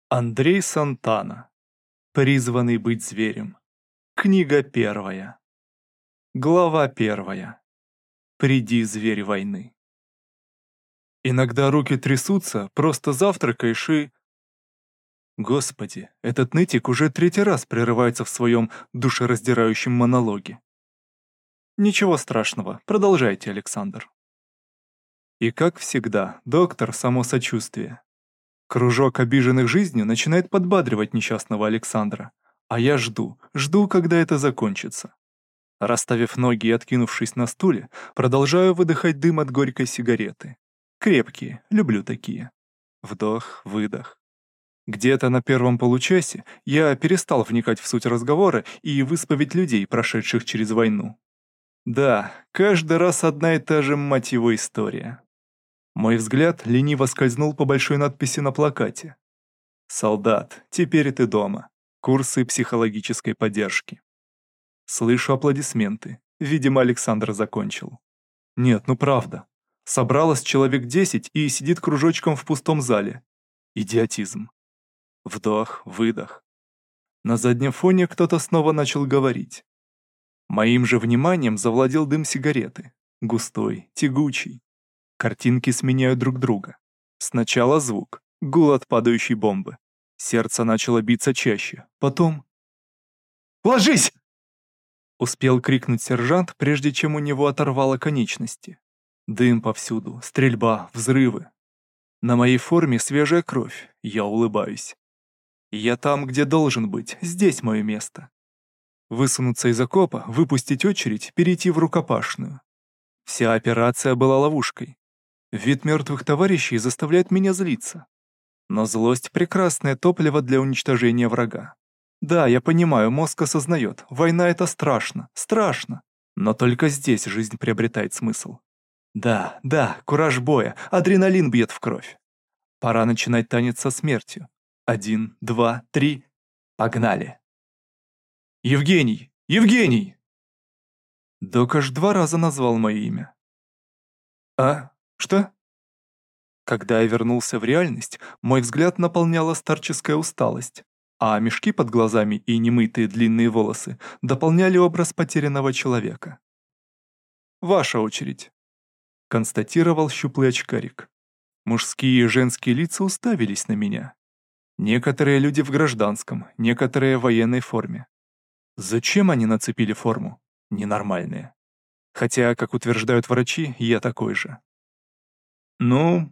Андрей Сантана. Призванный быть зверем. Книга 1. Глава 1. Приди, зверь войны. Иногда руки трясутся, просто завтракаешь и... Господи, этот нытик уже 3-й раз прерывается в своем душераздирающем монологе. Ничего страшного, продолжайте, Александр. И как всегда, доктор, само сочувствие. Кружок обиженных жизнью начинает подбадривать несчастного Александра, а я жду, когда это закончится. Расставив ноги и откинувшись на стуле, продолжаю выдыхать дым от горькой сигареты. Крепкие, люблю такие. Вдох, выдох. Где-то на первом получасе я перестал вникать в суть разговора и в исповедь людей, прошедших через войну. Да, каждый раз одна и та же, мать его, история. Мой взгляд лениво скользнул по большой надписи на плакате. «Солдат, теперь ты дома. Курсы психологической поддержки». Слышу аплодисменты. Видимо, Александр закончил. Нет, ну правда. Собралось человек 10 и сидит кружочком в пустом зале. Идиотизм. Вдох, выдох. На заднем фоне кто-то снова начал говорить. Моим же вниманием завладел дым сигареты. Густой, тягучий. Картинки сменяют друг друга. Сначала звук, гул от падающей бомбы. Сердце начало биться чаще. Потом... «Ложись!» Успел крикнуть сержант, прежде чем у него оторвало конечности. Дым повсюду, стрельба, взрывы. На моей форме свежая кровь, я улыбаюсь. Я там, где должен быть, здесь мое место. Высунуться из окопа, выпустить очередь, перейти в рукопашную. Вся операция была ловушкой. Вид мертвых товарищей заставляет меня злиться. Но злость — прекрасное топливо для уничтожения врага. Да, я понимаю, мозг осознает, война — это страшно, страшно. Но только здесь жизнь приобретает смысл. Да, кураж боя, адреналин бьет в кровь. Пора начинать танец со смертью. 1, 2, 3. Погнали. Евгений! Евгений! Док аж 2 раза назвал мое имя. А? Что? Когда я вернулся в реальность, мой взгляд наполняла старческая усталость, а мешки под глазами и немытые длинные волосы дополняли образ потерянного человека. «Ваша очередь», — констатировал щуплый очкарик. Мужские и женские лица уставились на меня. Некоторые люди в гражданском, некоторые в военной форме. Зачем они нацепили форму? Ненормальные. Хотя, как утверждают врачи, я такой же. Ну,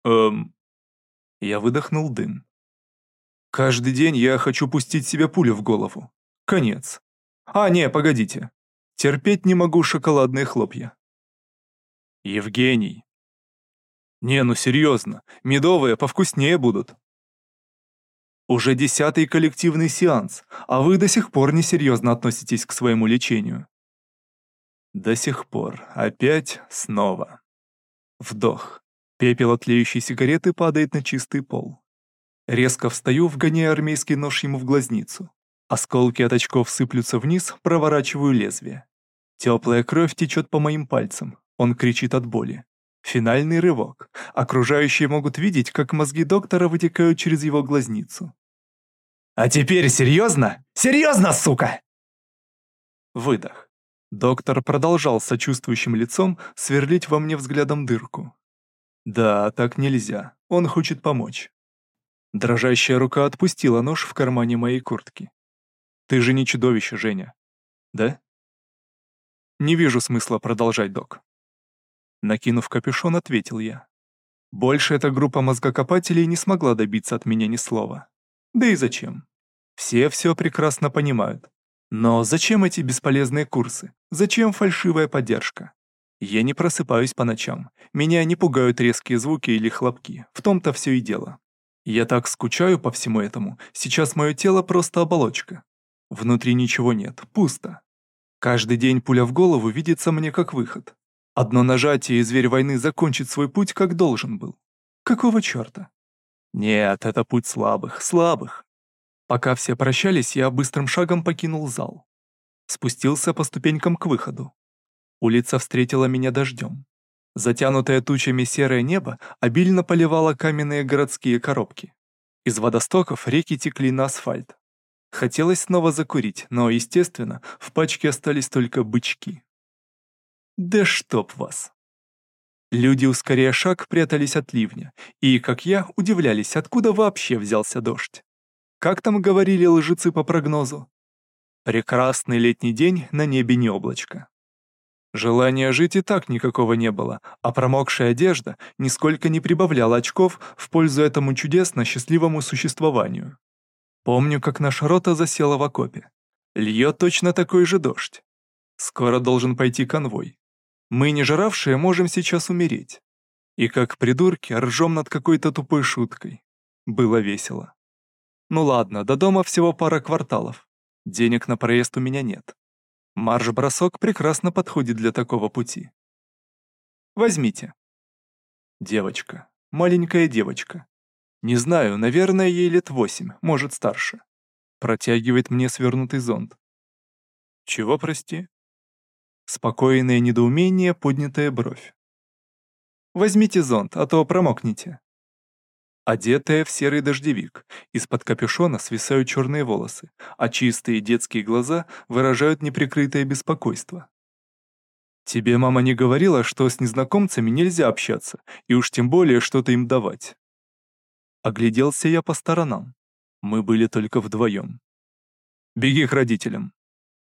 Я выдохнул дым. Каждый день я хочу пустить себе пулю в голову. Конец. А, не, погодите. Терпеть не могу шоколадные хлопья. Евгений. Не, ну серьезно, медовые повкуснее будут. Уже 10-й коллективный сеанс, а вы до сих пор несерьезно относитесь к своему лечению. До сих пор. Опять, снова. Вдох. Пепел от тлеющей сигареты падает на чистый пол. Резко встаю, вгоняя армейский нож ему в глазницу. Осколки от очков сыплются вниз, проворачиваю лезвие. Теплая кровь течет по моим пальцам. Он кричит от боли. Финальный рывок. Окружающие могут видеть, как мозги доктора вытекают через его глазницу. «А теперь серьезно? Серьезно, сука!» Выдох. Доктор продолжал сочувствующим лицом сверлить во мне взглядом дырку. Да, так нельзя. Он хочет помочь. Дрожащая рука отпустила нож в кармане моей куртки. Ты же не чудовище, Женя. Да? Не вижу смысла продолжать, док. Накинув капюшон, ответил я. Больше эта группа мозгокопателей не смогла добиться от меня ни слова. Да и зачем? Все прекрасно понимают. Но зачем эти бесполезные курсы? Зачем фальшивая поддержка? Я не просыпаюсь по ночам. Меня не пугают резкие звуки или хлопки. В том-то все и дело. Я так скучаю по всему этому. Сейчас мое тело просто оболочка. Внутри ничего нет, пусто. Каждый день пуля в голову видится мне как выход. Одно нажатие, и зверь войны закончит свой путь, как должен был. Какого черта? Нет, это путь слабых, слабых. Пока все прощались, я быстрым шагом покинул зал. Спустился по ступенькам к выходу. Улица встретила меня дождем. Затянутое тучами серое небо обильно поливало каменные городские коробки. Из водостоков реки текли на асфальт. Хотелось снова закурить, но, естественно, в пачке остались только бычки. Да чтоб вас! Люди, ускоряя шаг, прятались от ливня, и, как я, удивлялись, откуда вообще взялся дождь. Как там говорили лжецы по прогнозу? Прекрасный летний день, на небе не облачко. Желания жить и так никакого не было, а промокшая одежда нисколько не прибавляла очков в пользу этому чудесно счастливому существованию. Помню, как наша рота засела в окопе. Льет точно такой же дождь. Скоро должен пойти конвой. Мы, не жравшие, можем сейчас умереть. И как придурки ржем над какой-то тупой шуткой. Было весело. Ну ладно, до дома всего пара кварталов. Денег на проезд у меня нет. Марш-бросок прекрасно подходит для такого пути. Возьмите. Девочка. Маленькая девочка. Не знаю, наверное, ей лет 8, может старше. Протягивает мне свернутый зонт. Чего, прости? Спокойное недоумение, поднятая бровь. Возьмите зонт, а то промокнете. Одетая в серый дождевик, из-под капюшона свисают черные волосы, а чистые детские глаза выражают неприкрытое беспокойство. Тебе мама не говорила, что с незнакомцами нельзя общаться, и уж тем более что-то им давать. Огляделся я по сторонам. Мы были только вдвоем. Беги к родителям.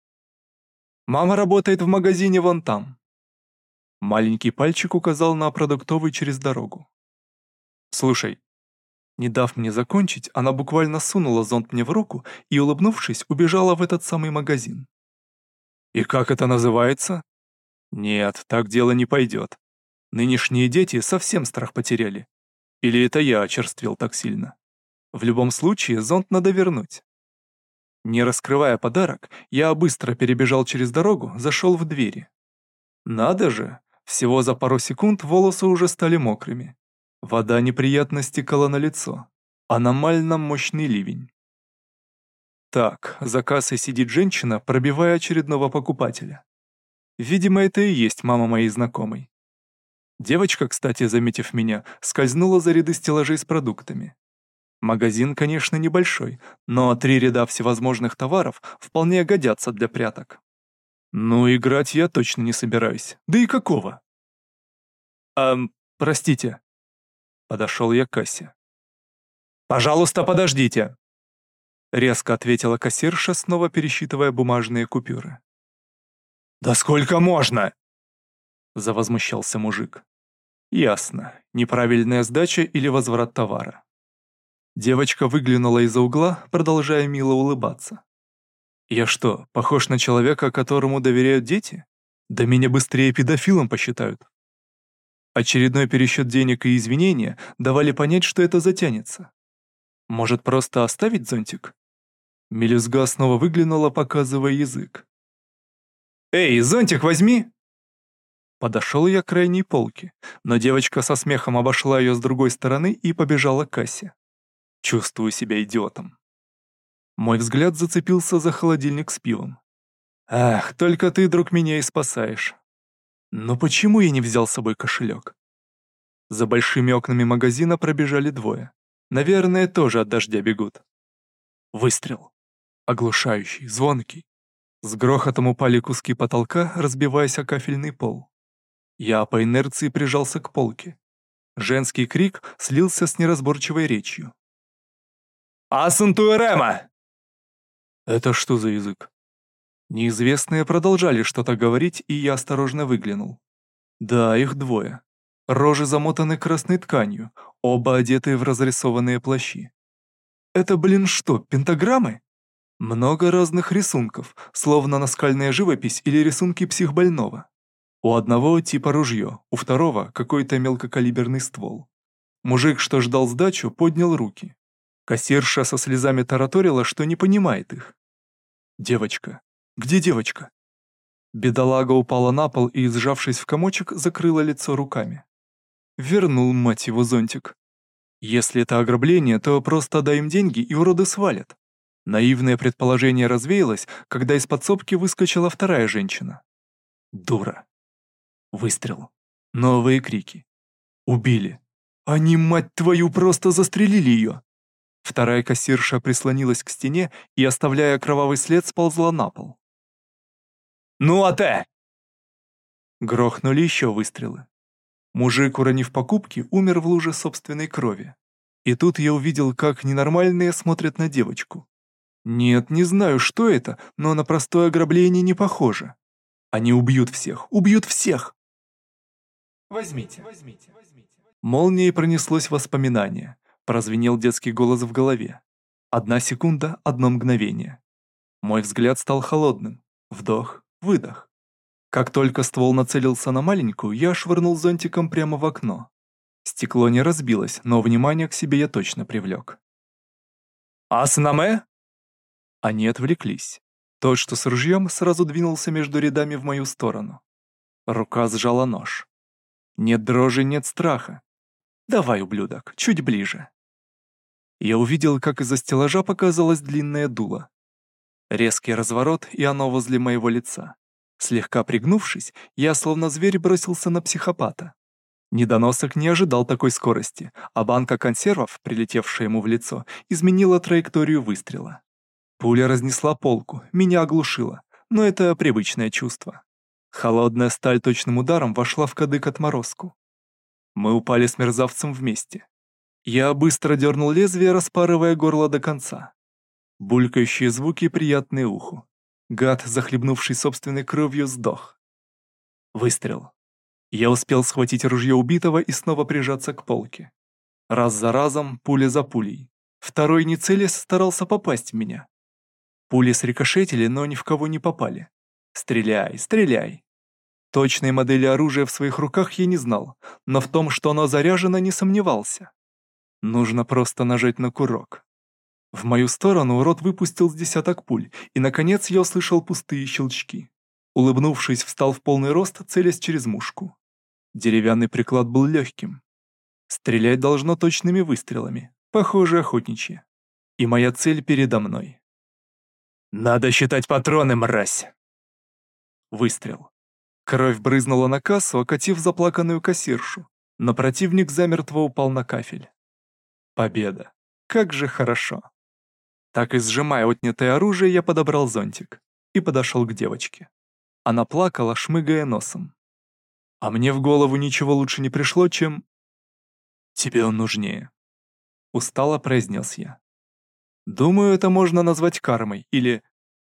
Мама работает в магазине вон там. Маленький пальчик указал на продуктовый через дорогу. Слушай. Не дав мне закончить, она буквально сунула зонт мне в руку и, улыбнувшись, убежала в этот самый магазин. И как это называется? Нет, так дело не пойдет. Нынешние дети совсем страх потеряли. Или это я очерствел так сильно? В любом случае, зонт надо вернуть. Не раскрывая подарок, я быстро перебежал через дорогу, зашел в двери. Надо же, всего за пару секунд волосы уже стали мокрыми. Вода неприятно стекала на лицо. Аномально мощный ливень. Так, за кассой сидит женщина, пробивая очередного покупателя. Видимо, это и есть мама моей знакомой. Девочка, кстати, заметив меня, скользнула за ряды стеллажей с продуктами. Магазин, конечно, небольшой, но 3 ряда всевозможных товаров вполне годятся для пряток. Ну, играть я точно не собираюсь. Да и какого? Простите. Подошел я к кассе. «Пожалуйста, подождите!» Резко ответила кассирша, снова пересчитывая бумажные купюры. «Да сколько можно?» Завозмущался мужик. Ясно, неправильная сдача или возврат товара. Девочка выглянула из-за угла, продолжая мило улыбаться. «Я что, похож на человека, которому доверяют дети? Да меня быстрее педофилом посчитают». Очередной пересчет денег и извинения давали понять, что это затянется. Может, просто оставить зонтик? Мелюзга снова выглянула, показывая язык. «Эй, зонтик возьми!» Подошел я к крайней полке, но девочка со смехом обошла ее с другой стороны и побежала к кассе. Чувствую себя идиотом. Мой взгляд зацепился за холодильник с пивом. Ах, только ты, друг, меня и спасаешь. Но почему я не взял с собой кошелек? За большими окнами магазина пробежали 2. Наверное, тоже от дождя бегут. Выстрел. Оглушающий, звонкий. С грохотом упали куски потолка, разбиваясь о кафельный пол. Я по инерции прижался к полке. Женский крик слился с неразборчивой речью. «Асантуэрема!» Это что за язык? Неизвестные продолжали что-то говорить, и я осторожно выглянул. Да, их 2. Рожи замотаны красной тканью, оба одетые в разрисованные плащи. Это, блин, что, пентаграммы? Много разных рисунков, словно наскальная живопись или рисунки психбольного. У одного типа ружье, у второго какой-то мелкокалиберный ствол. Мужик, что ждал сдачу, поднял руки. Кассирша со слезами тараторила, что не понимает их. «Девочка. Где девочка?» Бедолага упала на пол и, сжавшись в комочек, закрыла лицо руками. Вернул, мать его, зонтик. Если это ограбление, то просто дай им деньги, и уроды свалят. Наивное предположение развеялось, когда из подсобки выскочила вторая женщина. Дура. Выстрел. Новые крики. Убили. Они, мать твою, просто застрелили ее. Вторая кассирша прислонилась к стене и, оставляя кровавый след, сползла на пол. «Ну а ты!» Грохнули еще выстрелы. Мужик, уронив покупки, умер в луже собственной крови. И тут я увидел, как ненормальные смотрят на девочку. Нет, не знаю, что это, но на простое ограбление не похоже. Они убьют всех, убьют всех! Возьмите. Молнией пронеслось воспоминание. Прозвенел детский голос в голове. 1 секунда, 1 мгновение. Мой взгляд стал холодным. Вдох, выдох. Как только ствол нацелился на маленькую, я швырнул зонтиком прямо в окно. Стекло не разбилось, но внимание к себе я точно привлек. «Аснаме?» Они отвлеклись. Тот, что с ружьем, сразу двинулся между рядами в мою сторону. Рука сжала нож. Нет дрожи, нет страха. «Давай, ублюдок, чуть ближе». Я увидел, как из-за стеллажа показалось длинное дуло. Резкий разворот, и оно возле моего лица. Слегка пригнувшись, я, словно зверь, бросился на психопата. Недоносок не ожидал такой скорости, а банка консервов, прилетевшая ему в лицо, изменила траекторию выстрела. Пуля разнесла полку, меня оглушила, но это привычное чувство. Холодная сталь точным ударом вошла в кадык отморозку. Мы упали с мерзавцем вместе. Я быстро дернул лезвие, распарывая горло до конца. Булькающие звуки, приятные уху. Гад, захлебнувший собственной кровью, сдох. Выстрел. Я успел схватить ружье убитого и снова прижаться к полке. Раз за разом, пуля за пулей. Второй, не целясь, старался попасть в меня. Пули срикошетили, но ни в кого не попали. Стреляй, стреляй. Точной модели оружия в своих руках я не знал, но в том, что оно заряжено, не сомневался. Нужно просто нажать на курок. В мою сторону урод выпустил с десяток пуль, и, наконец, я услышал пустые щелчки. Улыбнувшись, встал в полный рост, целясь через мушку. Деревянный приклад был легким. Стрелять должно точными выстрелами, похоже, охотничьи. И моя цель передо мной. «Надо считать патроны, мразь!» Выстрел. Кровь брызнула на кассу, окатив заплаканную кассиршу, но противник замертво упал на кафель. Победа. Как же хорошо. Так и сжимая отнятое оружие, я подобрал зонтик и подошел к девочке. Она плакала, шмыгая носом. А мне в голову ничего лучше не пришло, чем... «Тебе он нужнее», — устало произнес я. Думаю, это можно назвать кармой или...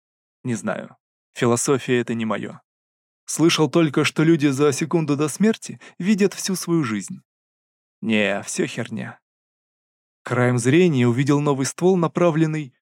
Не знаю. Философия — это не мое. Слышал только, что люди за секунду до смерти видят всю свою жизнь. Не, все херня. Краем зрения увидел новый ствол, направленный...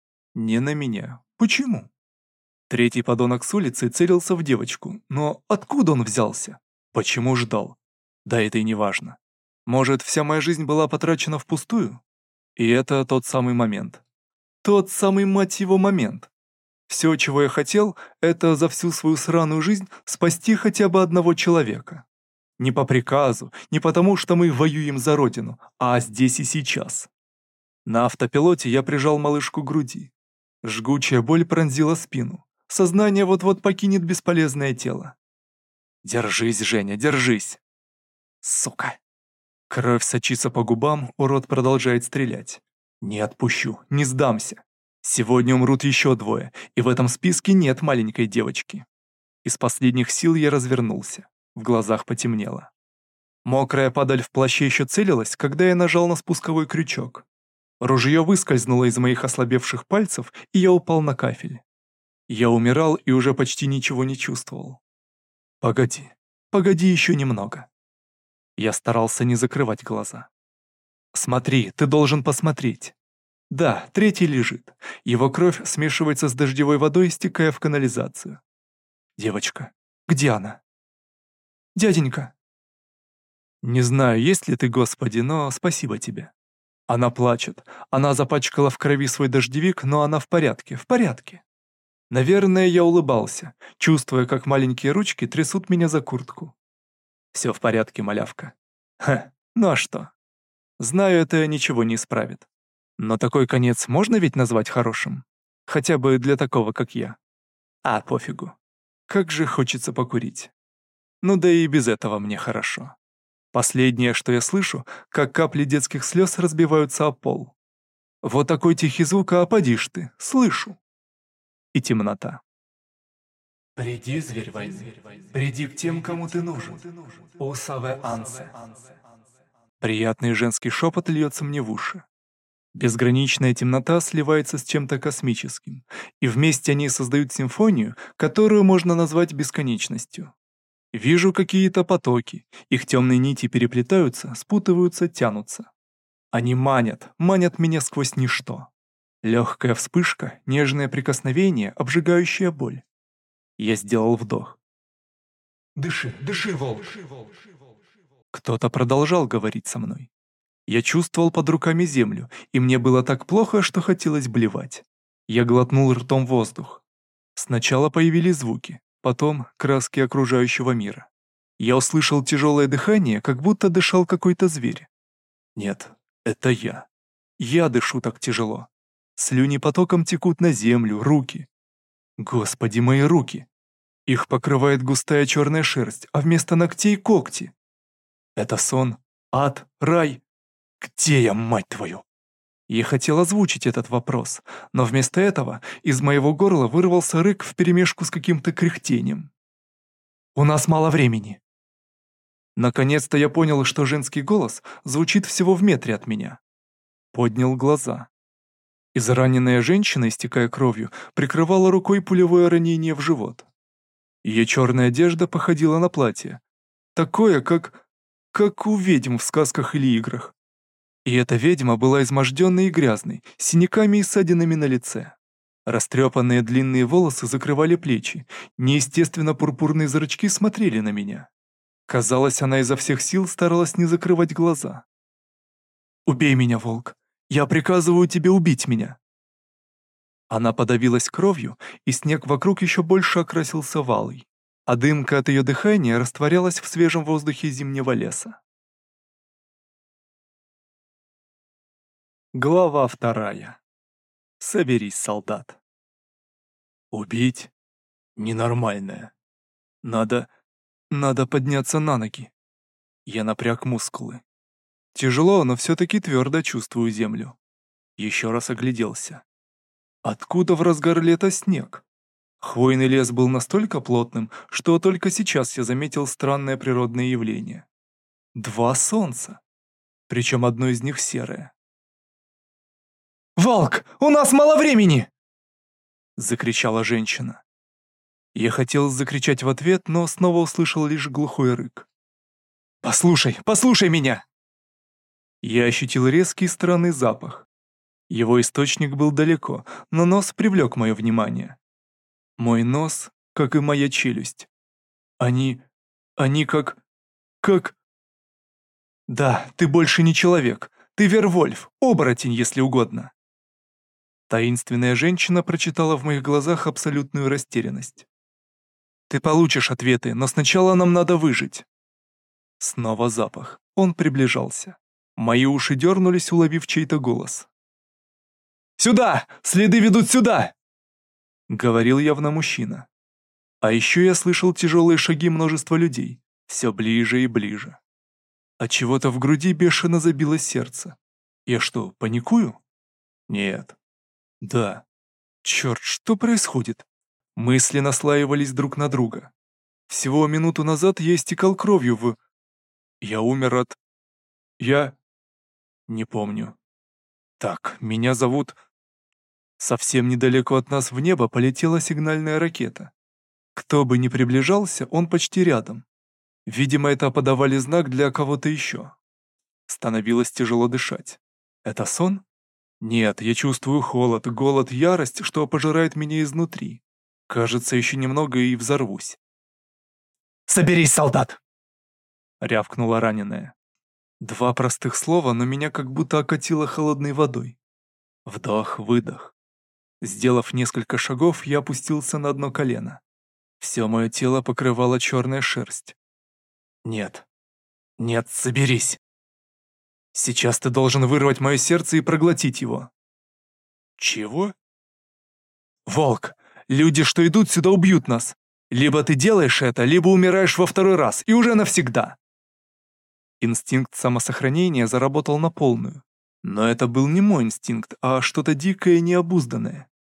Не на меня. Почему? Третий подонок с улицы целился в девочку, но откуда он взялся? Почему ждал? Да это и не важно. Может, вся моя жизнь была потрачена впустую? И это тот самый момент. Тот самый, мать его, момент. Все, чего я хотел, это за всю свою сраную жизнь спасти хотя бы одного человека. Не по приказу, не потому, что мы воюем за родину, а здесь и сейчас. На автопилоте я прижал малышку к груди. Жгучая боль пронзила спину. Сознание вот-вот покинет бесполезное тело. Держись, Женя, держись. Сука. Кровь сочится по губам, урод продолжает стрелять. Не отпущу, не сдамся. Сегодня умрут еще двое, и в этом списке нет маленькой девочки. Из последних сил я развернулся. В глазах потемнело. Мокрая падаль в плаще еще целилась, когда я нажал на спусковой крючок. Ружье выскользнуло из моих ослабевших пальцев, и я упал на кафель. Я умирал и уже почти ничего не чувствовал. Погоди, погоди еще немного. Я старался не закрывать глаза. Смотри, ты должен посмотреть. Да, третий лежит. Его кровь смешивается с дождевой водой, стекая в канализацию. Девочка, где она? Дяденька. Не знаю, есть ли ты, Господи, но спасибо тебе. Она плачет. Она запачкала в крови свой дождевик, но она в порядке, в порядке. Наверное, я улыбался, чувствуя, как маленькие ручки трясут меня за куртку. Все в порядке, малявка. Ха, ну а что? Знаю, это ничего не исправит. Но такой конец можно ведь назвать хорошим? Хотя бы для такого, как я. А, пофигу. Как же хочется покурить. Ну да и без этого мне хорошо. Последнее, что я слышу, как капли детских слез разбиваются о пол. Вот такой тихий звук, а поди ж ты, слышу. И темнота. Приди, зверь войны, приди к тем, кому ты нужен. О Саве Ансе. Приятный женский шепот льется мне в уши. Безграничная темнота сливается с чем-то космическим, и вместе они создают симфонию, которую можно назвать бесконечностью. Вижу какие-то потоки, их темные нити переплетаются, спутываются, тянутся. Они манят меня сквозь ничто. Легкая вспышка, нежное прикосновение, обжигающая боль. Я сделал вдох. «Дыши, дыши, волк!» Кто-то продолжал говорить со мной. Я чувствовал под руками землю, и мне было так плохо, что хотелось блевать. Я глотнул ртом воздух. Сначала появились звуки, потом краски окружающего мира. Я услышал тяжелое дыхание, как будто дышал какой-то зверь. Нет, это я. Я дышу так тяжело. Слюни потоком текут на землю, руки. Господи, мои руки. Их покрывает густая черная шерсть, а вместо ногтей когти. Это сон, ад, рай. Где я, мать твою? Я хотел озвучить этот вопрос, но вместо этого из моего горла вырвался рык вперемешку с каким-то кряхтением. «У нас мало времени». Наконец-то я понял, что женский голос звучит всего в метре от меня. Поднял глаза. Израненная женщина, истекая кровью, прикрывала рукой пулевое ранение в живот. Ее черная одежда походила на платье. Такое, как у ведьм в сказках или играх. И эта ведьма была изможденной и грязной, с синяками и ссадинами на лице. Растрепанные длинные волосы закрывали плечи, неестественно пурпурные зрачки смотрели на меня. Казалось, она изо всех сил старалась не закрывать глаза. «Убей меня, волк! Я приказываю тебе убить меня!» Она подавилась кровью, и снег вокруг еще больше окрасился валой, а дымка от ее дыхания растворялась в свежем воздухе зимнего леса. Глава 2. Соберись, солдат. Убить? Ненормальное. Надо подняться на ноги. Я напряг мускулы. Тяжело, но все-таки твердо чувствую землю. Еще раз огляделся. Откуда в разгар лета снег? Хвойный лес был настолько плотным, что только сейчас я заметил странное природное явление. 2 солнца. Причем одно из них серое. «Волк, у нас мало времени!» — закричала женщина. Я хотел закричать в ответ, но снова услышал лишь глухой рык. «Послушай меня!» Я ощутил резкий странный запах. Его источник был далеко, но нос привлек мое внимание. Мой нос, как и моя челюсть. Они как... Да, ты больше не человек. Ты Вервольф, оборотень, если угодно. Таинственная женщина прочитала в моих глазах абсолютную растерянность. «Ты получишь ответы, но сначала нам надо выжить». Снова запах. Он приближался. Мои уши дернулись, уловив чей-то голос. «Сюда! Следы ведут сюда!» Говорил явно мужчина. А еще я слышал тяжелые шаги множества людей. Все ближе и ближе. Отчего-то в груди бешено забилось сердце. Я что, паникую? Нет. Да. Черт, что происходит? Мысли наслаивались друг на друга. Всего минуту назад я истекал кровью в... Я умер от... Я... Не помню. Так, меня зовут... Совсем недалеко от нас в небо полетела сигнальная ракета. Кто бы ни приближался, он почти рядом. Видимо, это подавали знак для кого-то еще. Становилось тяжело дышать. Это сон? Нет, я чувствую холод, голод, ярость, что пожирает меня изнутри. Кажется, еще немного и взорвусь. «Соберись, солдат!» — рявкнула раненая. 2 простых слова, но меня как будто окатило холодной водой. Вдох-выдох. Сделав несколько шагов, я опустился на одно колено. Все мое тело покрывало черная шерсть. Нет, соберись. Сейчас ты должен вырвать мое сердце и проглотить его. Чего? Волк, люди, что идут сюда, убьют нас. Либо ты делаешь это, либо умираешь во 2-й раз, и уже навсегда. Инстинкт самосохранения заработал на полную. Но это был не мой инстинкт, а что-то дикое и необузданное.